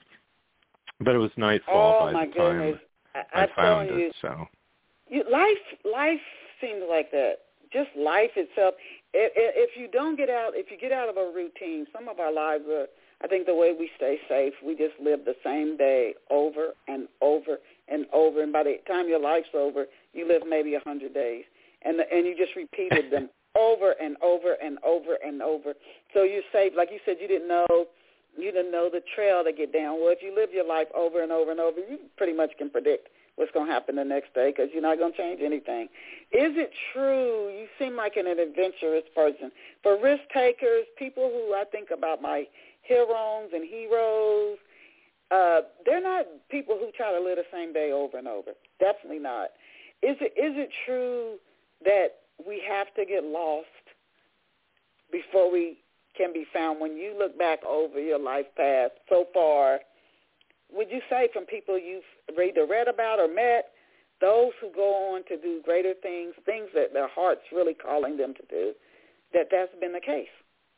but it was nightfall oh, by my the time goodness. I, I, I found you, it. So you, life, life seems like that. Just life itself. If, if you don't get out, if you get out of a routine, some of our lives are, I think the way we stay safe, we just live the same day over and over and over. And by the time your life's over, you live maybe a hundred days. And, the, and you just repeated them over and over and over and over. So you're safe. Like you said, you didn't know, you didn't know the trail to get down. Well, if you live your life over and over and over, you pretty much can predict what's going to happen the next day because you're not going to change anything. Is it true? You seem like an adventurous person. For risk takers, people who I think about my heroes and heroes, uh, they're not people who try to live the same day over and over. Definitely not. Is it is it true that we have to get lost before we can be found? When you look back over your life path so far, would you say from people you've either read about or met, those who go on to do greater things, things that their heart's really calling them to do, that that's been the case?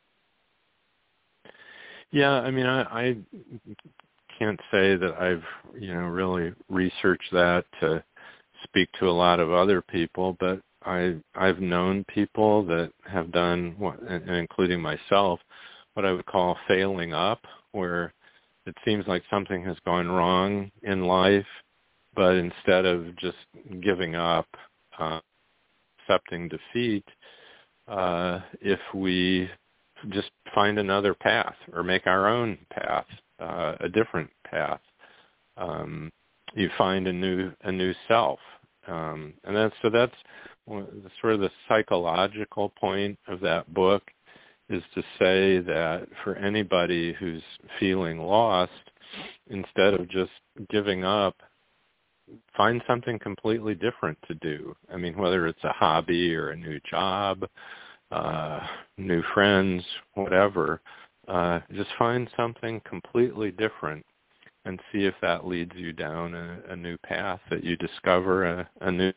Yeah, I mean, I, I can't say that I've, you know, really researched that to speak to a lot of other people, but I, I've known people that have done, what, and including myself, what I would call failing up, where it seems like something has gone wrong in life, but instead of just giving up, uh, accepting defeat, uh, if we just find another path or make our own path, uh, a different path, um, you find a new a new self, um, and that's so that's sort of the psychological point of that book, is to say that for anybody who's feeling lost, instead of just giving up, find something completely different to do. I mean, whether it's a hobby or a new job, uh, new friends, whatever, uh, just find something completely different and see if that leads you down a, a new path, that you discover a, a new...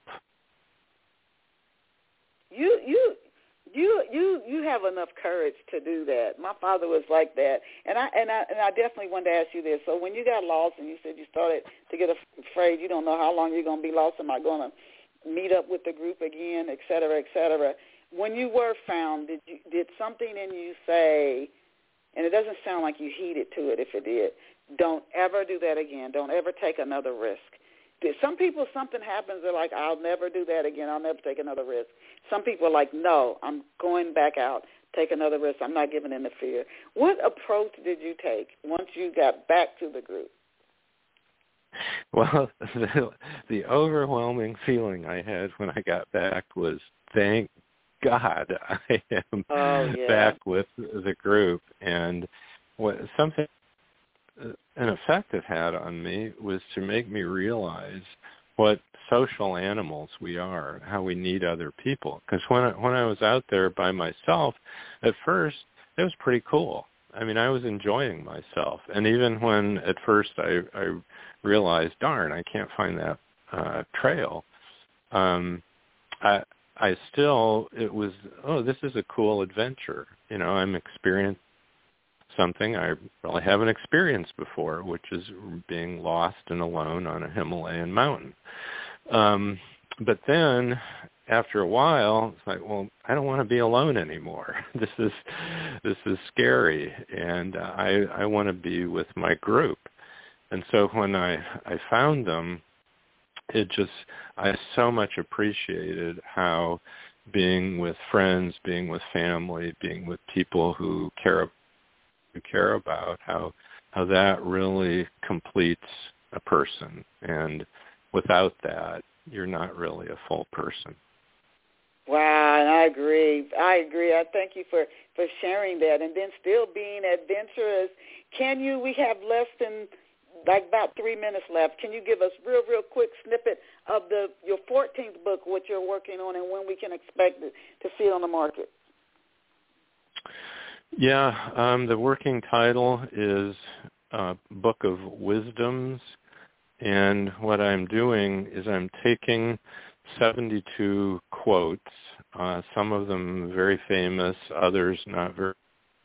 You, you, You you you have enough courage to do that. My father was like that, and I and I and I definitely wanted to ask you this. So when you got lost and you said you started to get afraid, you don't know how long you're going to be lost. Am I going to meet up with the group again, et cetera, et cetera? When you were found, did you did something in you say? And it doesn't sound like you heeded to it. If it did, don't ever do that again. Don't ever take another risk. Some people, something happens, they're like, I'll never do that again. I'll never take another risk. Some people are like, no, I'm going back out, take another risk. I'm not giving in to fear. What approach did you take once you got back to the group? Well, the, the overwhelming feeling I had when I got back was, thank God I am oh, yeah. back with the group. And what something an effect it had on me was to make me realize what social animals we are, how we need other people. Because when I, when I was out there by myself, at first, it was pretty cool. I mean, I was enjoying myself. And even when at first I, I realized, darn, I can't find that uh, trail, um, I, I still, it was, oh, this is a cool adventure. You know, I'm experiencing something I really haven't experienced before, which is being lost and alone on a Himalayan mountain. Um, but then after a while, it's like, well, I don't want to be alone anymore. This is this is scary, and uh, I I want to be with my group. And so when I I found them, it just I so much appreciated how being with friends, being with family, being with people who care who care about how how that really completes a person, and without that, you're not really a full person. Wow, and I agree. I agree. I thank you for, for sharing that. And then still being adventurous, can you, we have less than like about three minutes left. Can you give us real, real quick snippet of the your fourteenth book, what you're working on, and when we can expect it, to see it on the market? Yeah, um, the working title is uh, Book of Wisdoms, and what I'm doing is I'm taking seventy-two quotes, uh, some of them very famous, others not very,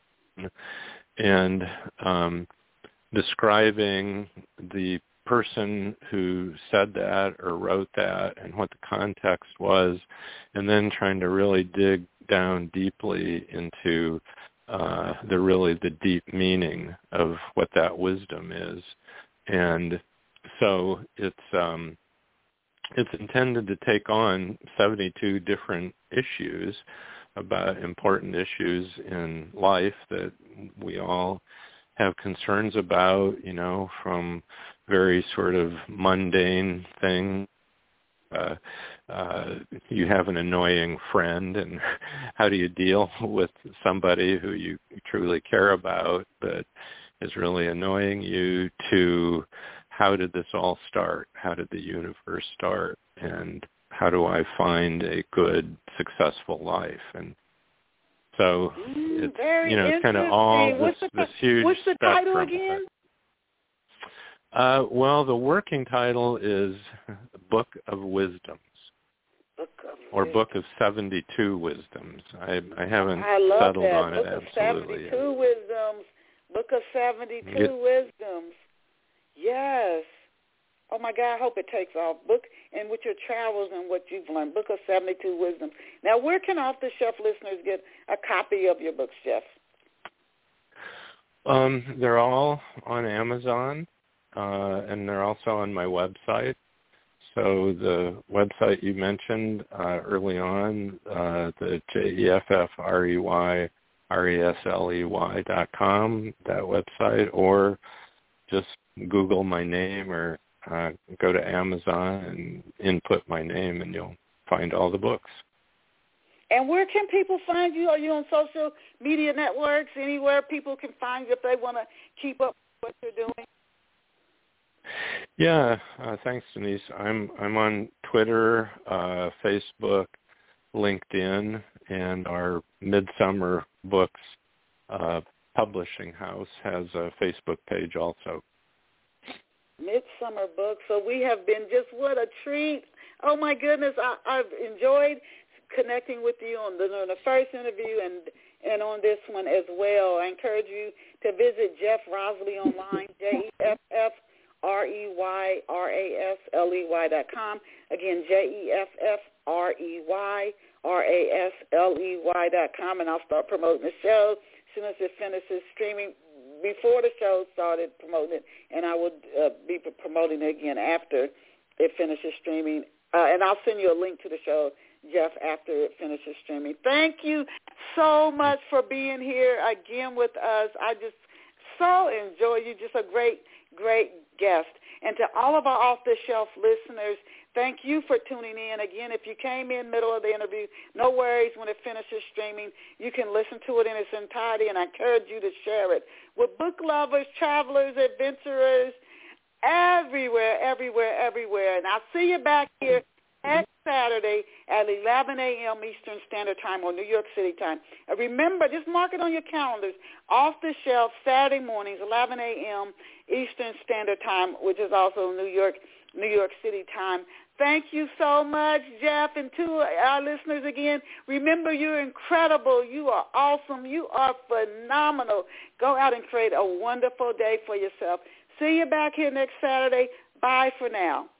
and um, describing the person who said that or wrote that and what the context was, and then trying to really dig down deeply into uh, the really the deep meaning of what that wisdom is. And so it's um, it's intended to take on seventy-two different issues about important issues in life that we all have concerns about, you know, from very sort of mundane things. Uh, uh, you have an annoying friend, and how do you deal with somebody who you truly care about but is really annoying you, to how did this all start? How did the universe start? And how do I find a good, successful life? And so Mm, it's, very you know, it's kind of all this, what's the, this huge What's the spectrum. title again? Uh, well, the working title is Book of Wisdoms, Book of or Wisdom. Book of seventy-two Wisdoms. I, I haven't I love settled that. on Book it of absolutely yet. seventy-two Wisdoms. Book of seventy-two Get, Wisdoms. Yes. Oh, my God, I hope it takes off. Book, and with your travels and what you've learned, Book of seventy-two Wisdoms. Now, where can Off the Shelf listeners get a copy of your books, Jeff? Um, they're all on Amazon, uh, and they're also on my website. So the website you mentioned uh, early on, uh, the J E F F R E Y R E S L E Y dot com, that website, or just Google my name or uh, go to Amazon and input my name, and you'll find all the books. And where can people find you? Are you on social media networks, anywhere people can find you if they want to keep up with what you're doing? Yeah, uh, thanks, Denise. I'm I'm on Twitter, uh, Facebook, LinkedIn, and our Midsummer Books uh, publishing house has a Facebook page also. Midsummer Books. So we have been just what a treat. Oh, my goodness. I, I've enjoyed connecting with you on the, on the first interview and and on this one as well. I encourage you to visit Jeff Rosley online, J E F F R E Y R A S L E Y dot com. Again, J E F F R E Y R A S L E Y dot com, and I'll start promoting the show as soon as it finishes streaming. Before the show started promoting it, and I would uh, be promoting it again after it finishes streaming. Uh, and I'll send you a link to the show, Jeff, after it finishes streaming. Thank you so much for being here again with us. I just so enjoy you. Just a great, great guest. And to all of our off-the-shelf listeners, thank you for tuning in. Again, if you came in middle of the interview, no worries. When it finishes streaming, you can listen to it in its entirety, and I encourage you to share it with book lovers, travelers, adventurers, everywhere, everywhere, everywhere. And I'll see you back here next Saturday at eleven a.m. Eastern Standard Time or New York City time. And remember, just mark it on your calendars, Off the Shelf, Saturday mornings, eleven a.m. Eastern Standard Time, which is also New York, New York City time. Thank you so much, Jeff. And to our listeners again, remember, you're incredible. You are awesome. You are phenomenal. Go out and create a wonderful day for yourself. See you back here next Saturday. Bye for now.